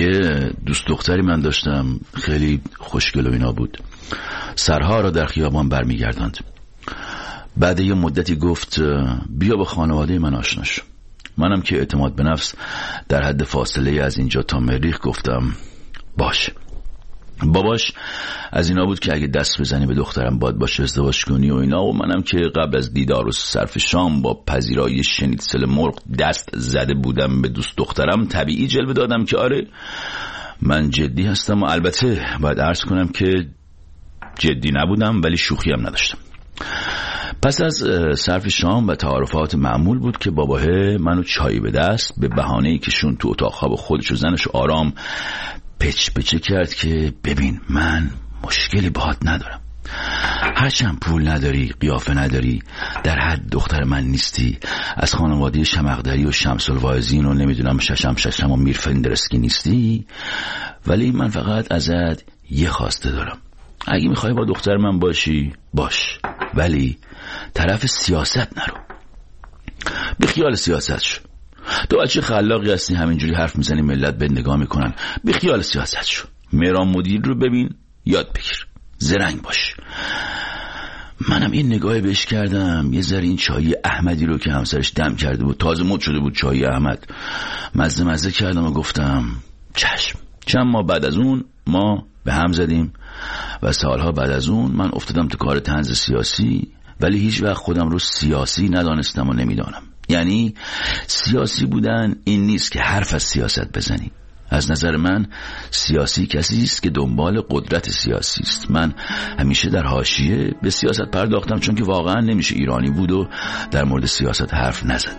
یه دوست دختری من داشتم، خیلی خوشگل و اینا بود. سرها را در خیابان برمیگرداند. بعد یه مدتی گفت بیا با خانواده من آشنا شو. منم که اعتماد به نفس در حد فاصله از اینجا تا مریخ گفتم باشه. باباش از اینا بود که اگه دست بزنی به دخترم باید باشه ازدواج کنی و اینا، و منم که قبل از دیدار و صرف شام با پذیرایی شنیتسل مرغ دست زده بودم به دوست دخترم، طبیعی جلوه دادم که آره من جدی هستم. و البته باید عرض کنم که جدی نبودم ولی شوخی هم نداشتم. پس از صرف شام و تعارفات معمول بود که باباه منو چای به دست به بهانه‌ای که شون تو اتاق خواب خودش و زنش آرام پچه کرد که ببین من مشکلی باهات ندارم، هرچند پول نداری، قیافه نداری، در حد دختر من نیستی، از خانواده شمقدری و شمس الواعظین و نمیدونم ششم و میر فندرسکی نیستی، ولی من فقط ازت یه خواسته دارم. اگه میخوای با دختر من باشی باش، ولی طرف سیاست نرو. بی خیال سیاست شو. تو بچه خلاقی هستی، همینجوری حرف میزنی ملت به نگاه میکنن. بی خیال سیاست شو. مهران مدیر رو ببین، یاد بگیر، زرنگ باش. منم این نگاه بهش کردم، یه ذره این چای احمدی رو که همسرش دم کرده بود، تازه مد شده بود چای احمد، مزه کردم و گفتم چشم. چند ماه بعد از اون ما به هم زدیم و سالها بعد از اون من افتادم تو کار طنز سیاسی، ولی هیچ وقت خودم رو سیاسی ندانستم و نمیدانم. یعنی سیاسی بودن این نیست که حرف از سیاست بزنی. از نظر من سیاسی کسی است که دنبال قدرت سیاسی است. من همیشه در حاشیه به سیاست پرداختم چون که واقعا نمیشه ایرانی بود و در مورد سیاست حرف نزد،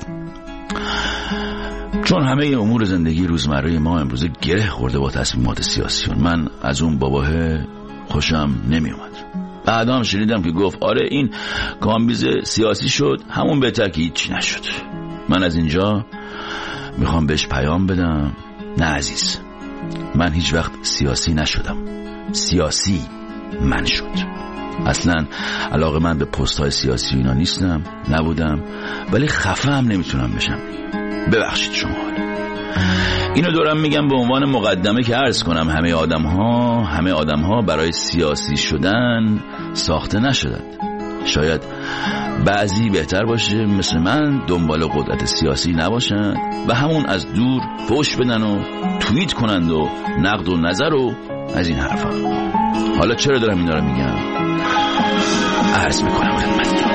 چون همه امور زندگی روزمره ما امروزه گره خورده با تصمیمات سیاسی. من از اون باباه خوشم نمی اومد. بعدام شنیدم که گفت آره این کامبیز سیاسی شد، همون بهتر که هیچی نشد. من از اینجا میخوام بهش پیام بدم نه عزیز، من هیچ وقت سیاسی نشدم، سیاسی من شد. اصلا علاقه من به پست های سیاسی اینا نیستم، نبودم، ولی خفه هم نمیتونم بشم. ببخشید شما. اینو دارم میگم به عنوان مقدمه که عرض کنم همه آدم ها برای سیاسی شدن ساخته نشدند. شاید بعضی بهتر باشه مثل من دنبال قدرت سیاسی نباشند و همون از دور فوش بدن و توییت کنند و نقد و نظر و از این حرفا. حالا چرا دارم اینا رو میگم؟ عرض میکنم خدمتتون.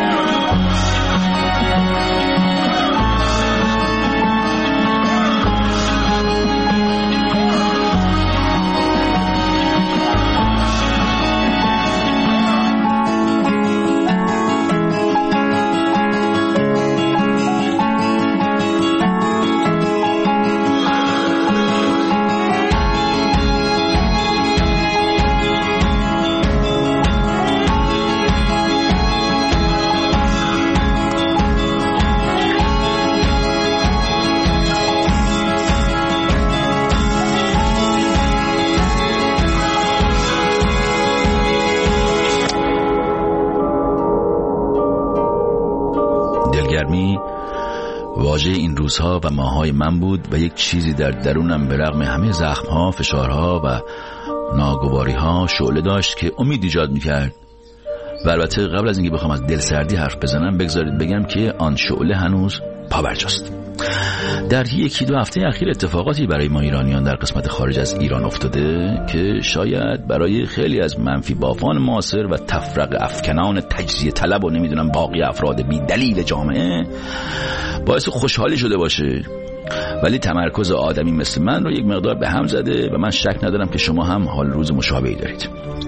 دلگرمی واژه این روزها و ماههای من بود و یک چیزی در درونم به رغم همه زخمها، فشارها و ناگواریها شعله داشت که امید ایجاد میکرد. و البته قبل از اینکه بخوام از دلسردی حرف بزنم بگذارید بگم که آن شعله هنوز پابرجاست. در 1-2 هفته اخیر اتفاقاتی برای ما ایرانیان در قسمت خارج از ایران افتاده که شاید برای خیلی از منفی بافان معاصر و تفرق افکنان تجزیه طلب و نمیدونم باقی افراد بی دلیل جامعه باعث خوشحالی شده باشه، ولی تمرکز آدمی مثل من رو یک مقدار به هم زده و من شک ندارم که شما هم حال روز مشابهی دارید.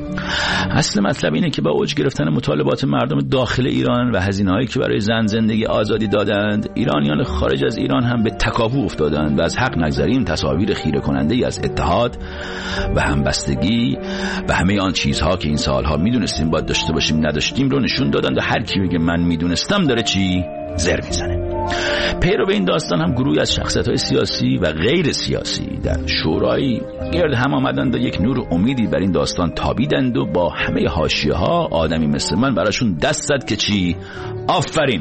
اصل مطلب اینه که با اوج گرفتن مطالبات مردم داخل ایران و هزینه‌هایی که برای زن زندگی آزادی دادند، ایرانیان خارج از ایران هم به تکاپو افتادند و از حق نگذریم تصاویر خیره کننده از اتحاد و همبستگی و همه آن چیزها که این سالها میدونستیم باید داشته باشیم نداشتیم رو نشون دادند و هر کی میگه من میدونستم داره چی زر میزنه. پیرو به این داستان هم گروهی از شخصیت‌های سیاسی و غیر سیاسی در شورای گرد هم آمدند و یک نور امیدی بر این داستان تابیدند و با همه حاشیه‌ها آدمی مثل من براشون دست زد که چی؟ آفرین.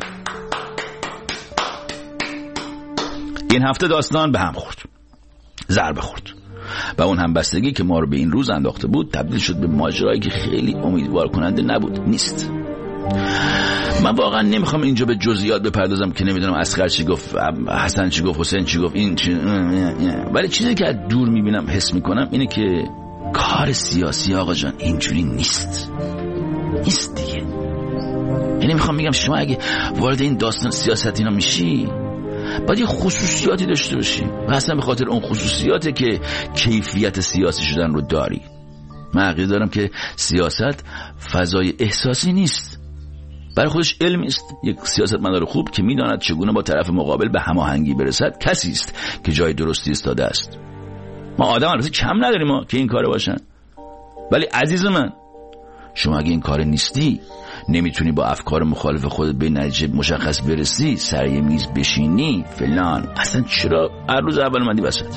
این هفته داستان به هم خورد، ضربه خورد. و اون همبستگی که ما رو به این روز انداخته بود تبدیل شد به ماجرایی که خیلی امیدوار کننده نبود. نیست. من واقعا نمیخوام اینجا به جزئیات بپردازم که نمیدونم اصغر چی گفت، حسن چی گفت، حسین چی گفت، این چی، ولی چیزی که از دور میبینم حس میکنم اینه که کار سیاسی آقا جان اینجوری نیست دیگه. یعنی میخوام بگم شما اگه وارد این داستان سیاست اینا میشی باید یه خصوصیاتی داشته باشی و اصلا به خاطر اون خصوصیاته که کیفیت سیاسی شدن رو داری. من عقیده دارم که سیاست فضای احساسی نیست، برای خودش علمی است. یک سیاستمدار خوب که میداند چگونه با طرف مقابل به هماهنگی برسد کسی است که جای درستی ایستاده است. ما آدم البته کم نداریم ما که این کاره باشن، ولی عزیز من شما اگه این کاره نیستی، نمیتونی با افکار مخالف خودت به نتیجه مشخص برسی، سر یه میز بشینی فلان، اصلا چرا هر روز اول مندی وسط؟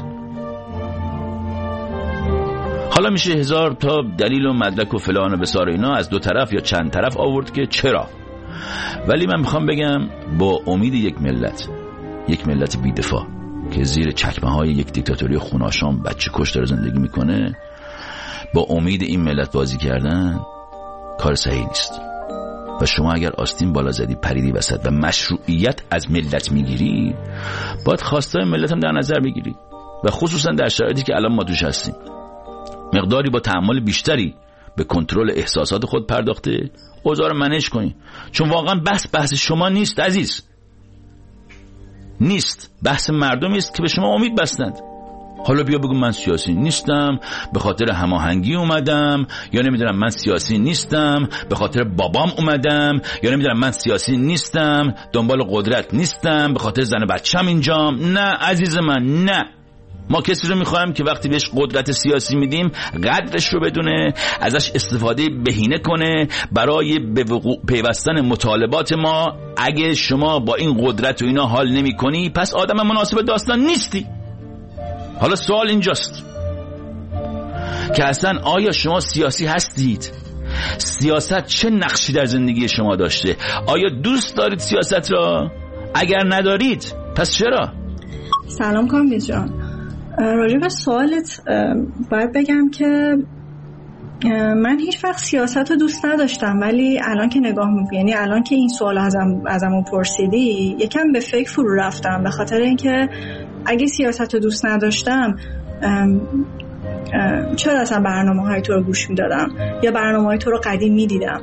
حالا میشه هزار تا دلیل و مدرک و فلان و بسار اینا از دو طرف یا چند طرف آورد که چرا، ولی من میخوام بگم با امید یک ملت بی‌دفاع که زیر چکمه های یک دیکتاتوری خوناشام بچه کش داره زندگی میکنه، با امید این ملت بازی کردن کار صحیح نیست. و شما اگر آستین بالا زدی پریدی وسط و مشروعیت از ملت میگیری، باید خواستای ملت هم در نظر بگیری و خصوصا در شرایطی که الان ما توش هستیم مقداری با تأمل بیشتری به کنترل احساسات خود پرداخته اوضاع رو منیج کنی. چون واقعا بحث شما نیست عزیز، نیست، بحث مردمی است که به شما امید بستند. حالا بیا بگو من سیاسی نیستم به خاطر هماهنگی اومدم، یا نمیدونم من سیاسی نیستم به خاطر بابام اومدم، یا نمیدونم من سیاسی نیستم دنبال قدرت نیستم به خاطر زن بچم اینجام. نه عزیز من، نه. ما کسی رو میخوایم که وقتی بهش قدرت سیاسی میدیم قدرش رو بدونه، ازش استفاده بهینه کنه برای به وقوع پیوستن مطالبات ما. اگه شما با این قدرت و اینا حال نمی کنی پس آدم مناسب داستان نیستی. حالا سوال اینجاست که اصلا آیا شما سیاسی هستید؟ سیاست چه نقشی در زندگی شما داشته؟ آیا دوست دارید سیاست را؟ اگر ندارید پس چرا؟ سلام کامبیز جان، راجع به سوالت باید بگم که من هیچ وقت سیاست رو دوست نداشتم، ولی الان که نگاه میکنم، یعنی الان که این سوال ازمون پرسیدی یکم به فکر فرو رفتم، به خاطر اینکه اگه سیاست رو دوست نداشتم چرا اصلا برنامه‌های تو رو گوش میدادم یا برنامه‌های تو رو قدیم میدیدم؟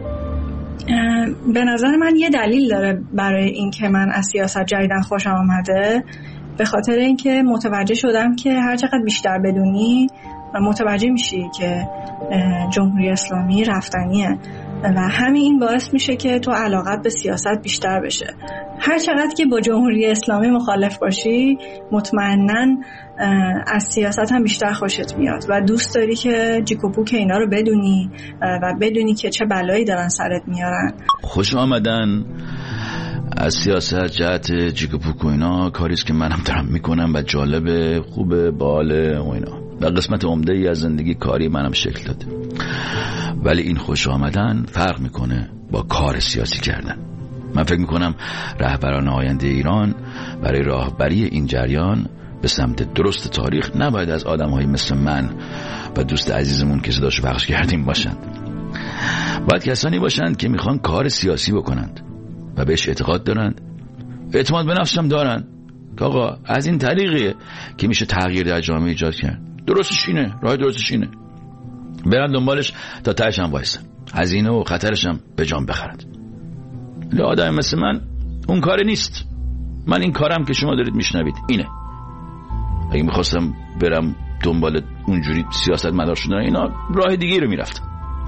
به نظر من یه دلیل داره برای این که من از سیاست جدیدن خوشم آمده، به خاطر اینکه متوجه شدم که هر چقدر بیشتر بدونی متوجه میشی که جمهوری اسلامی رفتنیه و همین باعث میشه که تو علاقت به سیاست بیشتر بشه. هر چقدر که با جمهوری اسلامی مخالف باشی مطمئناً از سیاست هم بیشتر خوشت میاد و دوست داری که جیک و پوک اینا رو بدونی و بدونی که چه بلایی دارن سرت میارن. خوش آمدن از سیاست جهت جیک و پوک و اینا کاریست که منم دارم میکنم و جالبه، خوبه، باله و اینا و قسمت عمده ای از زندگی کاری منم شکل داده. ولی این خوش آمدن فرق میکنه با کار سیاسی کردن. من فکر میکنم رهبران آینده ایران برای راهبری این جریان به سمت درست تاریخ نباید از آدم‌هایی مثل من و دوست عزیزمون که صداشو پخش کردیم باشند. باید کسانی باشند که میخوان کار سیاسی بکنند و بهش اعتقاد دارند، اعتماد به نفسش هم دارند که آقا از این طریقیه که میشه تغییر در جامعه ایجاد کرد. درستش اینه، راه درستش اینه، برن دنبالش تا تهش هم وایسن، هزینه و خطرش هم به جان بخرند. ولی آدم مثل من اون کار نیست. من این کارم که شما دارید میشنوید اینه. اگه میخواستم برم دنبال اونجوری سیاست مدار شدن اینا راه دیگه رو میرفتم.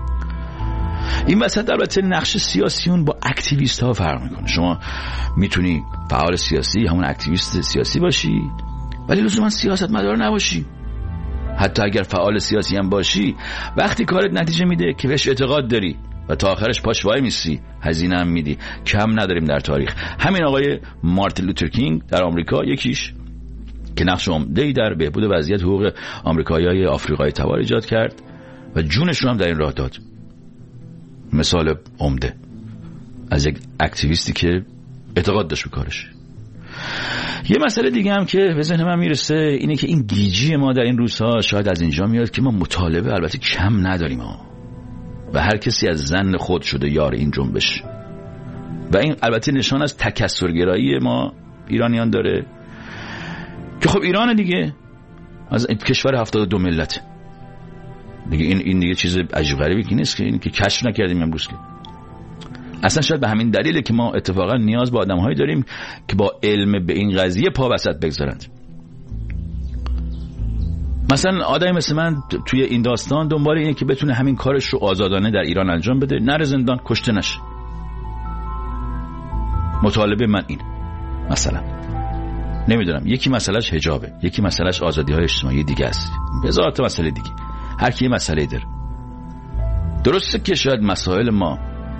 این وسط البته نقش سیاسیون با اکتیویست ها فرق میکنه. شما میتونی فعال سیاسی همون اکتیویست سیاسی باشی ولی لزوما سیاست مدار نباشی. حتی اگر فعال سیاسی هم باشی وقتی کارت نتیجه میده که بهش اعتقاد داری و تا آخرش پاش وای میسی، هزینه هم میدی. کم نداریم در تاریخ. همین آقای مارتین لوتر کینگ در آمریکا یکیش که نقش عمده‌ای در بهبود وضعیت حقوق آمریکایی‌های آفریقای تبار ایجاد کرد و جونش رو هم در این راه داد. مثال عمده از یک اکتیویستی که اعتقاد داشت به کارش. یه مسئله دیگه هم که به ذهن من میرسه اینه که این گیجی ما در این روزها شاید از اینجا میاد که ما مطالبه البته کم نداریم و هر کسی از ظن خود شده یار این جنبش و این البته نشان از تکثرگرایی ما ایرانیان داره که خب ایران دیگه از کشور 72 ملت دیگه، این دیگه چیز عجیب غریبی که نیست که این که کشف نکردیم امروز که اصلا شاید به همین دلیله که ما اتفاقا نیاز به آدم‌هایی داریم که با علم به این قضیه پا وسط بگذارند. مثلا آدمی مثل من توی این داستان دنبال اینه که بتونه همین کارش رو آزادانه در ایران انجام بده، نره زندان، کشته نشه. مطالبه من این مثلا نمیدونم، یکی مسئلهش حجابه، یکی مسئلهش آزادی‌های اجتماعی دیگه است، هزار تا مسئله دیگه، هر کی مسئله داره. درسته که شاید مسائل ما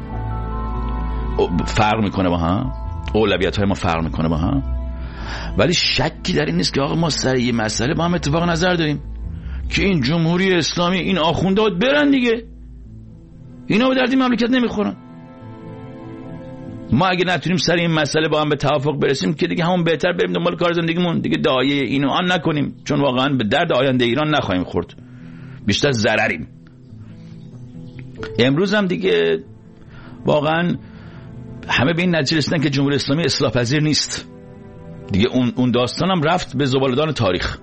فرق میکنه با هم، اولویت‌های ما فرق میکنه با هم، ولی شکی در این نیست که آقا ما سر یه مسئله با هم اتفاق نظر داریم که این جمهوری اسلامی، این آخونده برن دیگه، اینا به درد مملکت نمیخورن. ما اگه نتونیم سر این مسئله با هم به توافق برسیم که دیگه همون بهتر بریم دنبال کار زندگیمون، دیگه دعایه اینو آن نکنیم، چون واقعا به درد آینده ایران نخواهیم خورد، بیشتر ضرریم. امروز هم دیگه واقعا همه به این نتیجه رسیدن که جمهوری اسلامی اصلاح پذیر نیست دیگه. اون داستانم رفت به زباله‌دان تاریخ.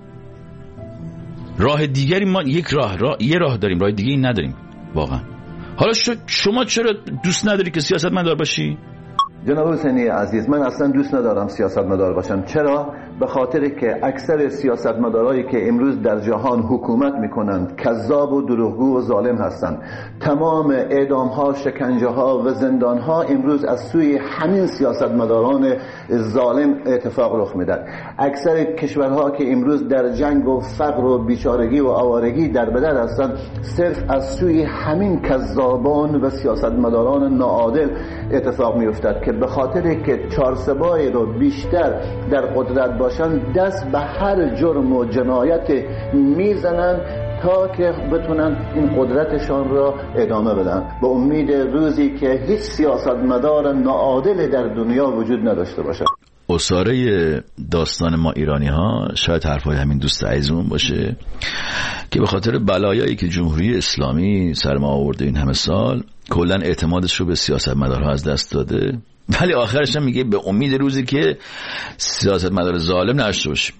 راه دیگری ما یه راه داریم، راه دیگه این نداریم واقعا. حالا شما چرا دوست نداری که سیاستمدار باشی؟ جناب حسینی عزیز، من اصلا دوست ندارم سیاستمدار باشم. چرا؟ به خاطر که اکثر سیاستمدارایی که امروز در جهان حکومت میکنند کذاب و دروغگو و ظالم هستند. تمام اعدام‌ها، شکنجه‌ها و زندان‌ها امروز از سوی همین سیاستمداران ظالم اتفاق رخ میدهد. اکثر کشورها که امروز در جنگ و فقر و بیچارگی و آوارگی در بدر هستند صرف از سوی همین کذابان و سیاستمداران ناعادل اتفاق میافتد که به خاطر که چارسبایی رو بیشتر در قدرت باشن دست به هر جرم و جنایت میزنن تا که بتونن این قدرتشان را ادامه بدن، به امید روزی که هیچ سیاستمدار ناعادل در دنیا وجود نداشته باشه. اساره داستان ما ایرانی ها شاید حرفای همین دوست عزیزمون باشه که به خاطر بلایایی که جمهوری اسلامی سر ما آورده این همه سال کلا اعتمادش رو به سیاستمدارها از دست داده، ولی آخرش هم میگه به امید روزی که سیاستمدار ظالم نشته باشیم.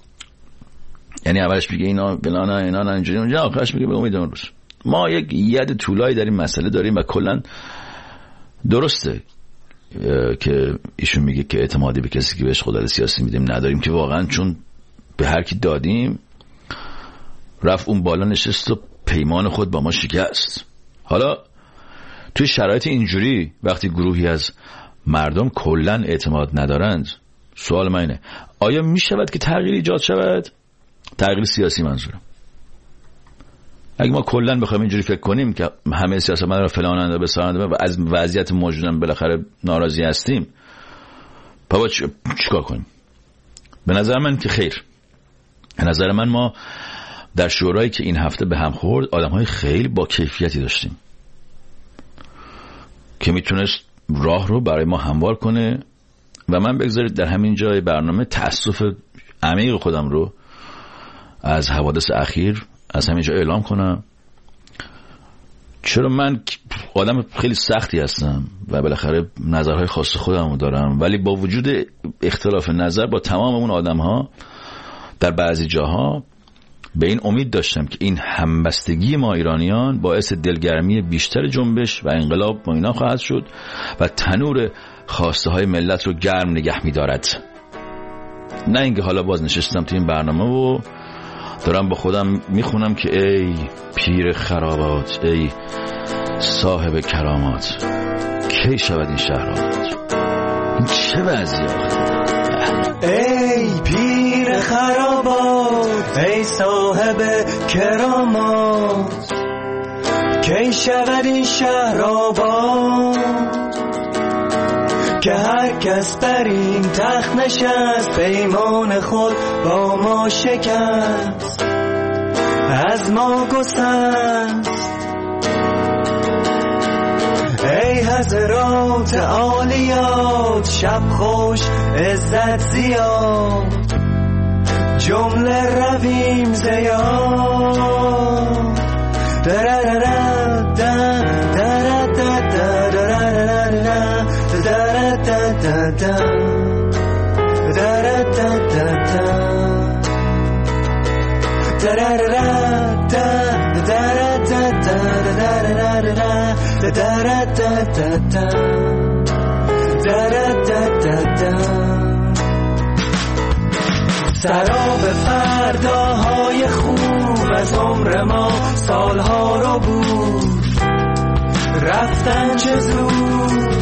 یعنی اولش میگه اینا بلانا اینا اینجوری، اونجا آخرش میگه به امید اون روز. ما یک ید طولایی در این مسئله داریم و کلا درسته که ایشون میگه که اعتمادی به کسی که بهش قدرت سیاسی میدیم نداریم، که واقعا چون به هر کی دادیم رفت اون بالا نشست و پیمان خود با ما شکست. حالا توی شرایط اینجوری وقتی گروهی از مردم کلا اعتماد ندارند، سوال من اینه آیا میشود که تغییر ایجاد شود؟ تغییر سیاسی منظورم. اگه ما کلا بخوایم اینجوری فکر کنیم که همه سیاستمدارا فلاننده بسازنده و از وضعیت موجودم بالاخره ناراضی هستیم، بابا چیکار کنیم؟ به نظر من که خیر. به نظر من ما در شورایی که این هفته به هم خورد آدم‌های خیلی با کیفیتی داشتیم که میتونست راه رو برای ما هموار کنه و من بگذارید در همین جای برنامه تأسف عمیق خودم رو از حوادث اخیر از همین جا اعلام کنم. چرا من آدم خیلی سختی هستم و بالاخره نظرهای خاص خودم رو دارم، ولی با وجود اختلاف نظر با تمام اون آدم ها در بعضی جاها به این امید داشتم که این همبستگی ما ایرانیان باعث دلگرمی بیشتر جنبش و انقلاب با اینا خواهد شد و تنور خواسته های ملت رو گرم نگه می دارد. نه اینکه حالا باز نشستم تو این برنامه و دارم با خودم میخونم که ای پیر خرابات، ای صاحب کرامات، کی شود این شهر آباد؟ این چه وضعی آخه؟ ای پیر خرابات، ای صاحب کرامات، کی شود این شهر آباد؟ که هر کس بر این تخت نشست پیمان خود با ما شکست، از ما گسست. ای حضرات عالیات، شب خوش عزت زیاد، جمله رویم زیاد. سراب فرداهای خوب از عمر ما سالها رو بود، رفتن چه زود.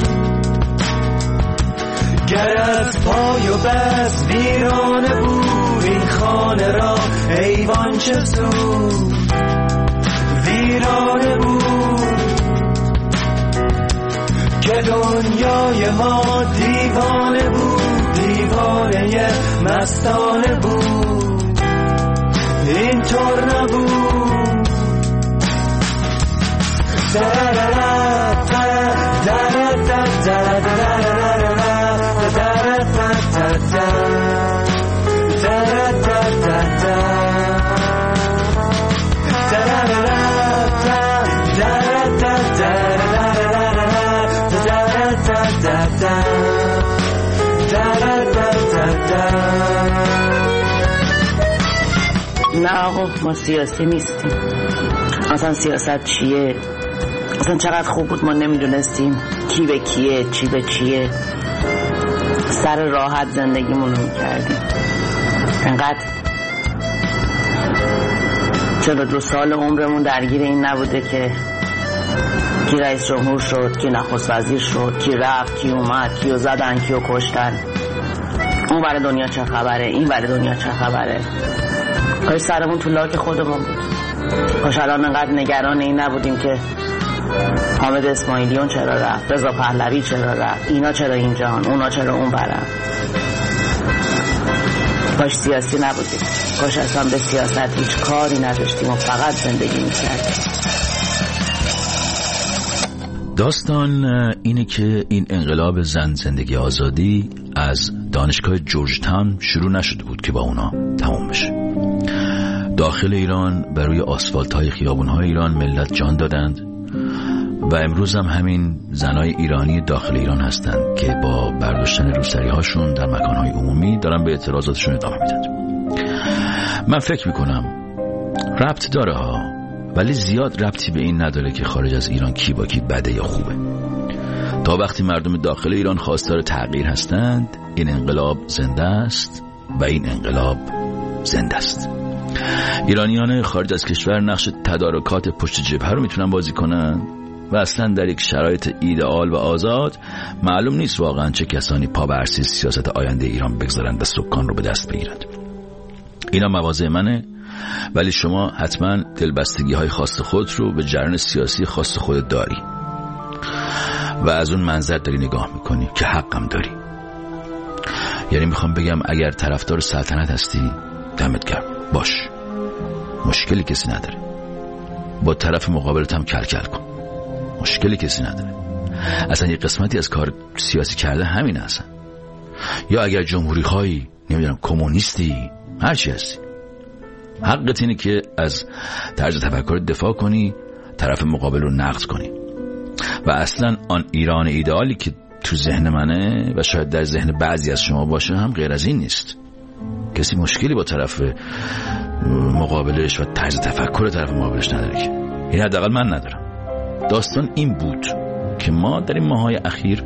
گر از پای و بس ویرانه بود این خانه را، ایوان چه سود ویرانه بود. که دنیای ما دیوانه بود، دیوانه مستانه بود، اینطور نبود. نه آقا ما سیاسی نیستیم. اصلا سیاست چیه؟ اصلا چقدر خوب بود ما نمیدونستیم کی به کیه، چی به چیه. سر راحت زندگیمون رو میکردیم. انقدر 42 سال عمرمون درگیر این نبوده که کی رئیس جمهور شد، کی نخست وزیر شد، کی رفت، کی اومد، کیو زدن، کیو کشتن، اون ور دنیا چه خبره، این ور دنیا چه خبره. کاش سرمون تو لاک خودمون بود. کاش الان انقدر نگران این نبودیم که حامد اسماعیلیون چرا رفت، رضا پهلوی چرا رفت، اینا چرا اینجان، اونا چرا اون برن. کاش سیاسی نبودیم. کاش اصلا به سیاست هیچ کاری نداشتیم و فقط زندگی میکردیم. داستان اینه که این انقلاب زن زندگی آزادی از دانشگاه جورج تاون شروع نشده بود که با اونا تموم بشه. داخل ایران بر روی آسفالت‌های خیابون‌های ایران ملت جان دادند و امروز هم همین زنای ایرانی داخل ایران هستند که با برداشتن روسری‌هاشون در مکان‌های عمومی دارن به اعتراضاتشون ادامه میدن. من فکر میکنم ربط داره ها، ولی زیاد ربطی به این نداره که خارج از ایران کی با کی بده یا خوبه. تا وقتی مردم داخل ایران خواستار تغییر هستند این انقلاب زنده است و این انقلاب زنده است. ایرانیان خارج از کشور نقش تدارکات پشت جبهه رو میتونن بازی کنن و اصلا در یک شرایط ایدئال و آزاد معلوم نیست واقعا چه کسانی پا به عرصه سیاست آینده ایران بگذارند و سکان رو به دست بگیرند. اینا مواضع منه، ولی شما حتما دلبستگی های خاص خود رو به جریان سیاسی خاص خودت داری و از اون منظر داری نگاه میکنی که حقم داری. یعنی میخوام بگم اگر طرفدار سلطنت هستی دمت گرم باش، مشکلی کسی نداره. با طرف مقابلت هم کلکل کن، مشکلی کسی نداره. اصلا یه قسمتی از کار سیاسی کرده همین هستن. یا اگر جمهوری خواهی، نمیدونم کمونیستی، هر چی هستی، حقت اینه که از طرز تفکر دفاع کنی، طرف مقابل رو نقد کنی. و اصلا آن ایران ایدئالی که تو ذهن منه و شاید در ذهن بعضی از شما باشه هم غیر از این نیست. کسی مشکلی با طرف مقابلش و طرز تفکر طرف مقابلش نداره که، این حداقل من ندارم. داستان این بود که ما در این ماهای اخیر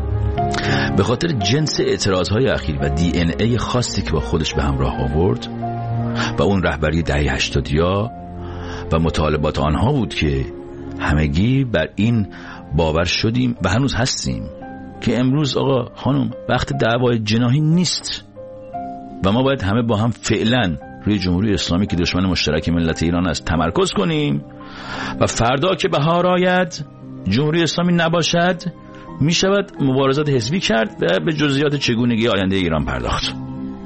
به خاطر جنس اعتراضهای اخیر و دی ان ای خاصی که با خودش به همراه آورد و اون رهبری دهه 80 و مطالبات آنها بود که همگی بر این باور شدیم و هنوز هستیم که امروز آقا خانم وقت دعوای جناحی نیست و ما باید همه با هم فعلا روی جمهوری اسلامی که دشمن مشترک ملت ایران است تمرکز کنیم و فردا که بهار آید جمهوری اسلامی نباشد می شود مبارزات حزبی کرد و به جزئیات چگونگی آینده ایران پرداخت.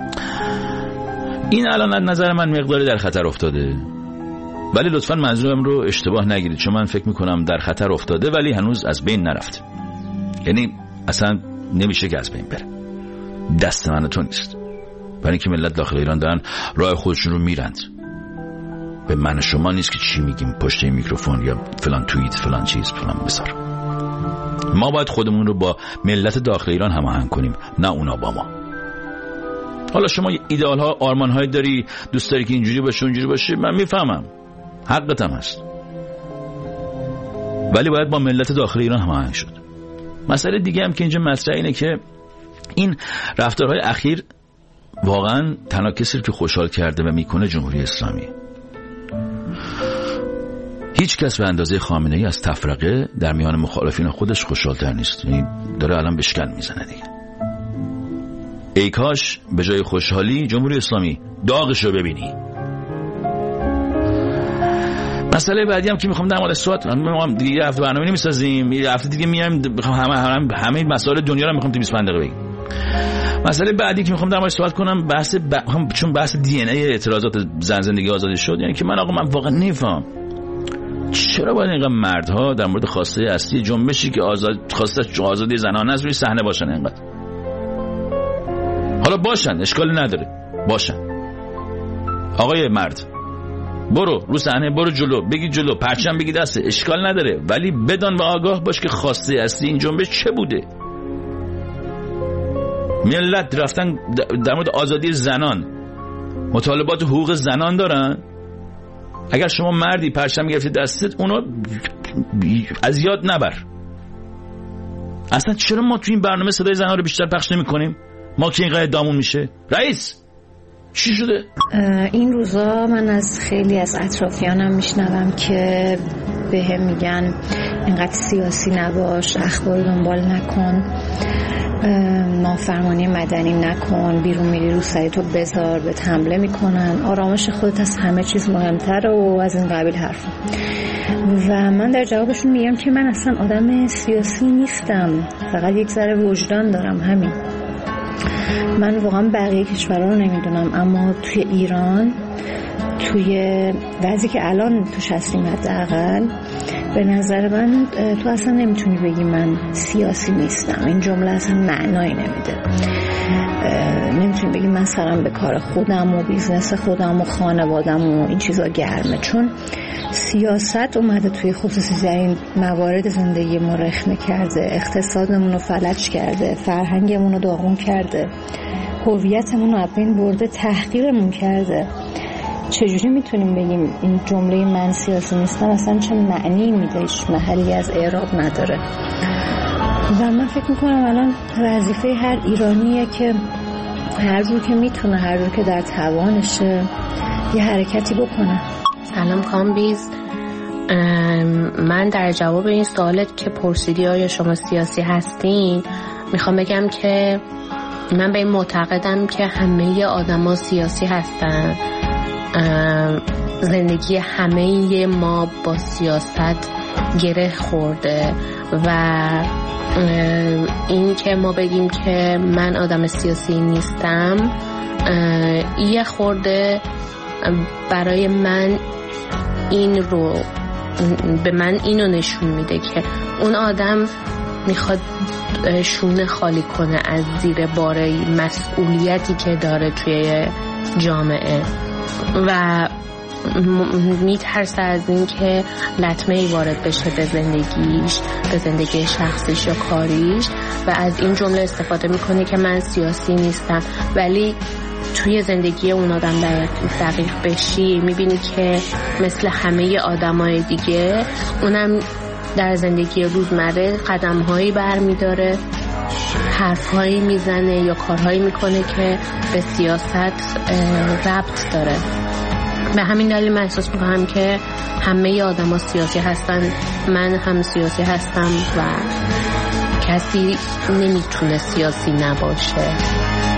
این الان از نظر من مقداری در خطر افتاده، ولی لطفاً منظورم رو اشتباه نگیرید، چون من فکر میکنم در خطر افتاده ولی هنوز از بین نرفته. یعنی اصلا نمیشه که از بین بره. دست من و تو نیست، برای اینکه ملت داخل ایران دارن راه خودشون رو میرند. به من و شما نیست که چی میگیم پشت این میکروفون یا فلان توییت فلان چیز فلان بسار. ما باید خودمون رو با ملت داخل ایران هماهنگ کنیم، نه اونا با ما. حالا شما ایدئال ها آرمان های داری، دوست داری که اینجوری باشه اونجوری باشه، من میفهمم، حقت هم هست، ولی باید با ملت داخل ایران هماهنگ شد. مسئله دیگه هم که اینجا مطرح اینه که این رفتارهای اخیر واقعا تنها کسی که خوشحال کرده و میکنه جمهوری اسلامی. هیچ کس به اندازه خامنه‌ای از تفرقه در میان مخالفین خودش خوشحال‌تر نیست. یعنی داره الان بشکن میزنه دیگه. ای کاش به جای خوشحالی جمهوری اسلامی داغش رو ببینی. مسئله بعدی هم که میخوام در مورد صحبت کنم، دیگه هفته برنامه نمیسازیم، یه هفته دیگه میایم همه مسائل دنیا رو میخوام تو 25 دقیقه بگم. مسئله بعدی که میخوام در موردش صحبت کنم چون بحث دی ان ای اعتراضات زن زندگی آزادی شد. یعنی که من واقعا نمیفهم چرا باید اینقدر مردها در مورد خواسته اصلی جنبشی که خواسته آزادی زنان است روی صحنه باشن اینقدر. حالا باشن، اشکالی نداره، باشن. آقای مرد برو رو صحنه، برو جلو، بگی جلو، پرچم بگی دسته، اشکال نداره، ولی بدان و آگاه باش که خواسته اصلی این جنبش چه بوده. ملت رفتن در مورد آزادی زنان، مطالبات حقوق زنان دارن. اگر شما مردی پرچم گرفتی دستت، اونو از یاد نبر. اصلا چرا ما تو این برنامه صدای زنها رو بیشتر پخش نمی کنیم؟ ما که اینقدر دامون میشه. رئیس چی شده؟ این روزا من از خیلی از اطرافیانم میشنوم که به هم میگن اینقدر سیاسی نباش، اخبار دنبال نکن، نافرمانی مدنی نکن، بیرون میری رو سریتو بذار، به حمله میکنن، آرامش خودت از همه چیز مهمتره و از این قبیل حرفا. و من در جوابشون میگم که من اصلا آدم سیاسی نیستم، فقط یک ذره وجدان دارم، همین. من واقعا بقیه کشورها رو نمیدونم، اما توی ایران، توی وضعی که الان توش هستیم حداقل، به نظر من تو اصلا نمیتونی بگی من سیاسی نیستم. این جمله اصلا معنایی نمیده. نمیتونی بگی من سرم به کار خودم و بیزنس خودم و خانوادم و این چیزا گرمه، چون سیاست اومده توی خصوصی در این موارد زندگی ما رخنه کرده، اقتصادمون رو فلج کرده، فرهنگمون رو داغون کرده، هویتمون رو از بین برده، تحقیرمون کرده. چجوری میتونیم بگیم این جمله من سیاسی نیستم اصلا چه معنی میده؟ هیچ محلی از اعراب نداره. و من فکر میکنم الان وظیفه هر ایرانیه که هر جور که میتونه، هر جور که در توانشه، یه حرکتی بکنه. سلام کامبیز، من در جواب این سوالت که پرسیدی آیا شما سیاسی هستین میخوام بگم که من به این معتقدم که همه آدما سیاسی هستن. زندگی همه ما با سیاست گره خورده و این که ما بگیم که من آدم سیاسی نیستم یه خورده برای من این رو به من اینو نشون میده که اون آدم میخواد شونه خالی کنه از زیر بار مسئولیتی که داره توی جامعه و میترسه از این که لطمه‌ای وارد بشه به زندگیش، به زندگی شخصیش یا کاریش و از این جمله استفاده میکنه که من سیاسی نیستم. ولی توی زندگی اون آدم دقیق بشی میبینی که مثل همه آدمای دیگه اونم در زندگی روزمره قدم‌هایی برمی‌داره، حرف‌هایی میزنه یا کارهایی میکنه که به سیاست ربط داره. به همین دلیل من احساس میکنم که همه آدم‌ها سیاسی هستن، من هم سیاسی هستم و کسی نمیتونه سیاسی نباشه.